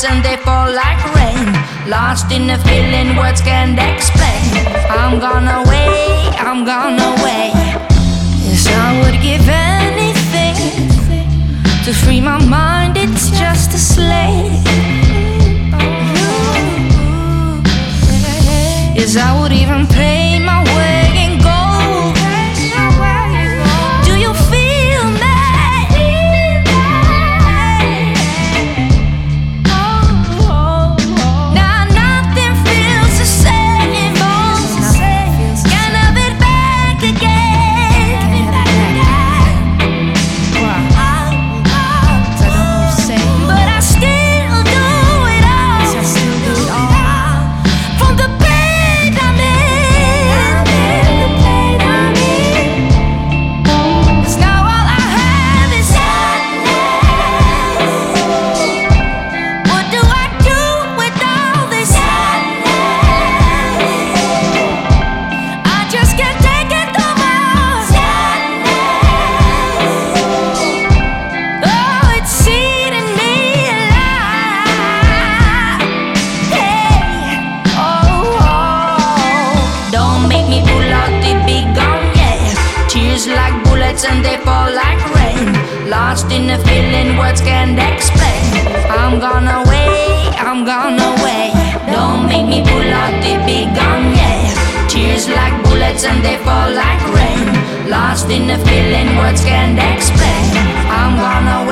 and they fall like rain. Lost in the feeling words can't explain. I'm gone away, I'm gone away. Yes, I would give anything to free my mind, it's just a slave. Yes, I would even pay my way in gold. Do you feel me? Now nothing feels the same. Can't have it back again. But I still do it all. From the pain I'm in. 'Cause now all I have is sadness. What do I do with all this sadness? I just can't take it no more. Oh, it's eating me alive. Hey, oh, don't make me pull out the big gun, yeah. Tears like bullets and they fall like rain. Lost in the feeling words can't explain. I'm gone away, I'm gone away. Don't make me pull out the big gun, yeah. Tears like bullets and they fall like rain. Lost in the feeling words can't explain. I'm gone away.